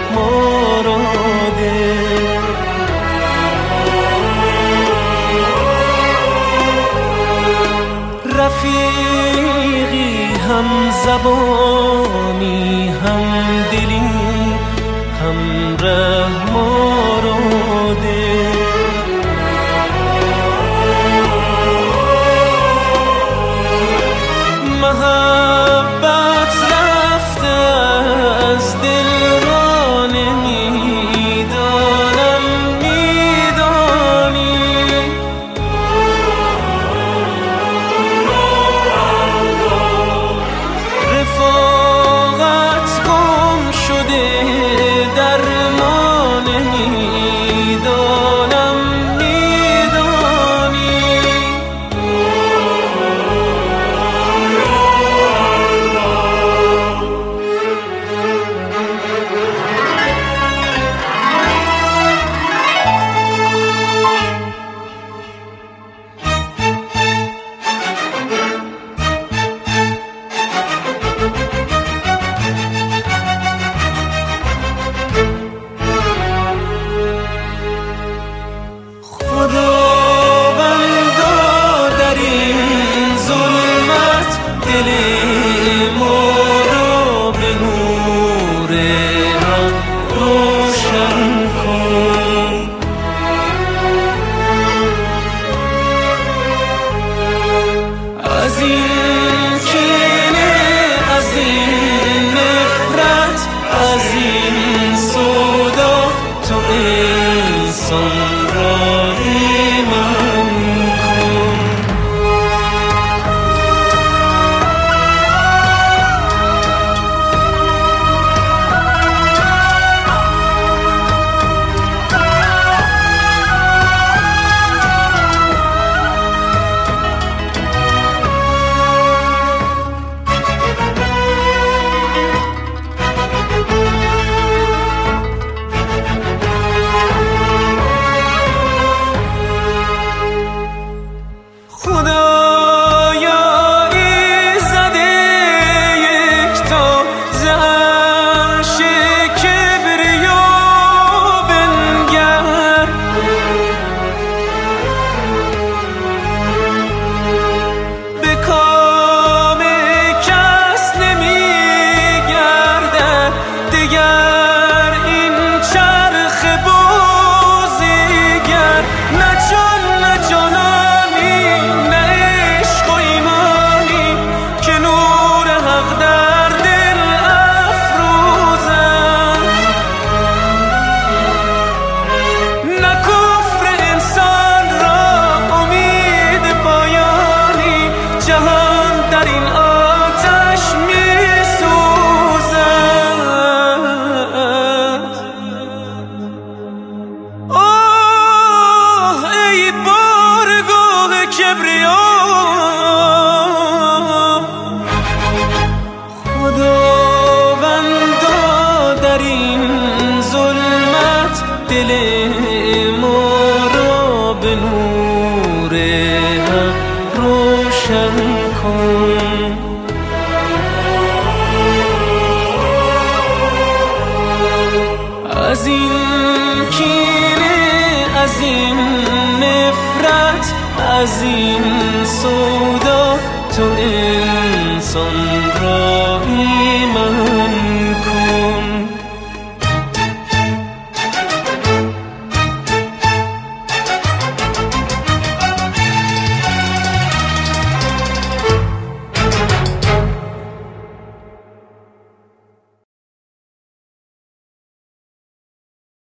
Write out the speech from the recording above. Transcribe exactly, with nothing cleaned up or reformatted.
مراده. رفیقی هم زبانی هم دلی هم ره مراده. محبت رفته از دل را نمیدانم میدانی. رفاقت گم شده در ما نمیدانم میدانی. خداوندا در این ظلمت دل ما را به نور حق روشن کن. از این کینه از این نفرت از این سودا تو انسان را ایمان کن. خداوندا در این ظلمت دل ما را به نور حق روشن کن. از این کینه از این نفرت از این سودا تو انسان